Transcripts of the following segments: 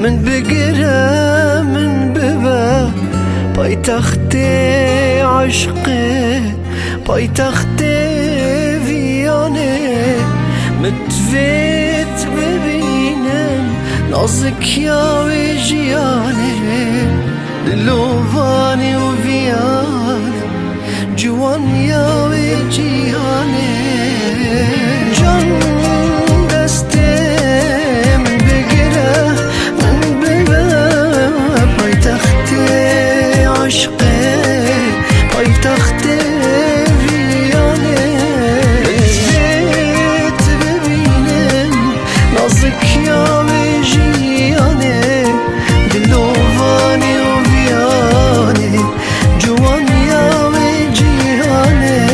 من بقرا من ببا پایتخت عشقه پایتخت ویانه متویت ببینم نازک یا جیانه دلوانی و ویانه جوان یا جیانه جان دستم بگیره من ببر پایتخت عشقه پایتخت ویانه متویت ببینم نازک یا جیانه دلوانی و ویانه جوان یا جیانه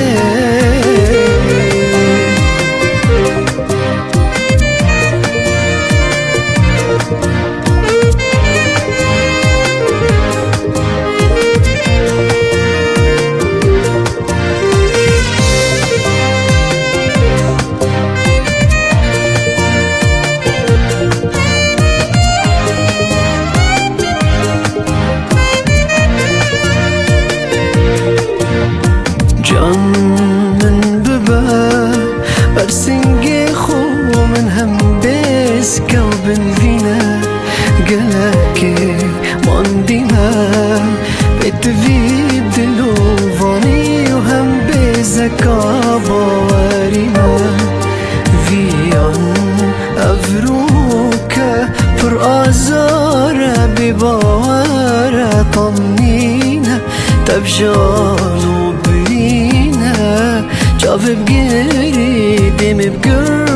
جان من ببا برسنگی خو من هم بسکه و بنوینه گلکه ماندینه بتوی دلوانی و هم بزکا باورینه ویان افروکه پر آزاره بباوره طمنینه تبجالو جاوب گری دیم بگر